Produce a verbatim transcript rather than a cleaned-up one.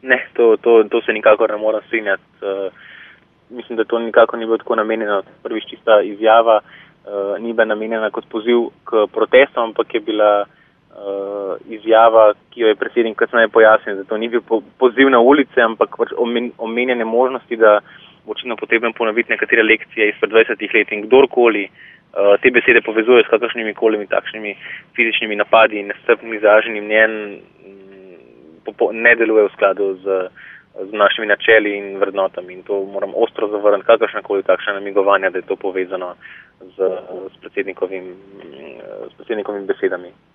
Ne, to, to, to se nikakor ne moram strinjati. Uh, mislim, da to nikakor ni bilo tako namenjeno. Prvič čista izjava uh, ni bila namenjena kot poziv k protestom, ampak je bila uh, izjava, ki jo je predsednik kasneje pojasnil, da to ni bil po, poziv na ulice, ampak omen, omenjene možnosti, da bo očitno potrebno ponoviti nekatere lekcije izpred dvajsetih let in kdorkoli uh, te besede povezuje s kakršnimi kolimi takšnimi fizičnimi napadi in nestrpnim izraženim mnenj, ne deluje v skladu z, z našimi načeli in vrednotami in to moram ostro zavrniti, kakršnakoli takšna namigovanja, da je to povezano z, z, predsednikovim, s predsednikovimi besedami.